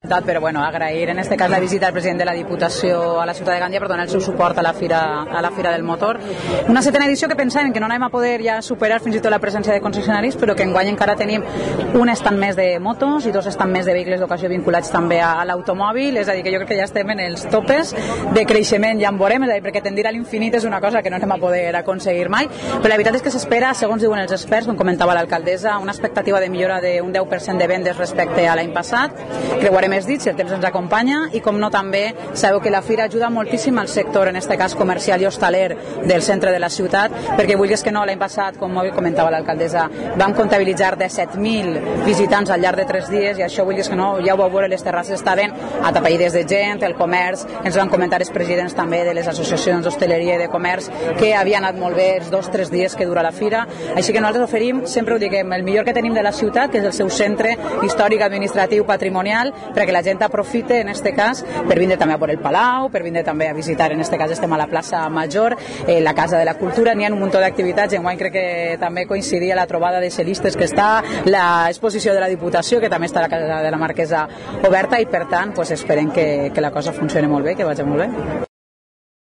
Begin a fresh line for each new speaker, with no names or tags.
Però bueno, agrair en este cas la visita del president de la Diputació a la ciutat de Gandia per donar el seu suport a la Fira del Motor. Una setena edició que pensàvem que no anem a poder ja superar fins i tot la presència de concessionaris, però que enguany encara tenim un estand més de motos i 2 estand més de vehicles d'ocasió vinculats també a l'automòbil, és a dir, que jo crec que ja estem en els topes de creixement, ja en veurem, és a dir, perquè tendir a l'infinit és una cosa que no anem a poder aconseguir mai, però la veritat és que s'espera, segons diuen els experts, com comentava l'alcaldessa, una expectativa de millora d'un 10% de vendes respecte a l'any passat. Creuarem els dits, si el temps ens acompanya, i com no també sabeu que la Fira ajuda moltíssim al sector, en este cas comercial i hostaler del centre de la ciutat, perquè vulguis que no, l'any passat, com comentava l'alcaldessa, vam comptabilitzar 17.000 visitants al llarg de 3 dies, i això vulguis que no, ja ho vau veure, les terrasses estaven atapeïdes de gent, el comerç, ens van comentar els presidents també de les associacions d'hostaleria i de comerç que havia anat molt bé els 2-3 dies que dura la Fira, així que nosaltres oferim, sempre ho diguem, el millor que tenim de la ciutat, que és el seu centre històric, administratiu, patrimonial, perquè la gent aprofite, en este cas, per vindre també a veure el Palau, per vindre també a visitar, en este cas estem a la plaça Major, la Casa de la Cultura, n'hi ha un munt d'activitats, enguany crec que també coincidia la trobada de celistes que està, l'exposició de la Diputació, que també està a la Casa de la Marquesa oberta, i per tant, esperem que la cosa funcioni molt bé, que vagi molt bé.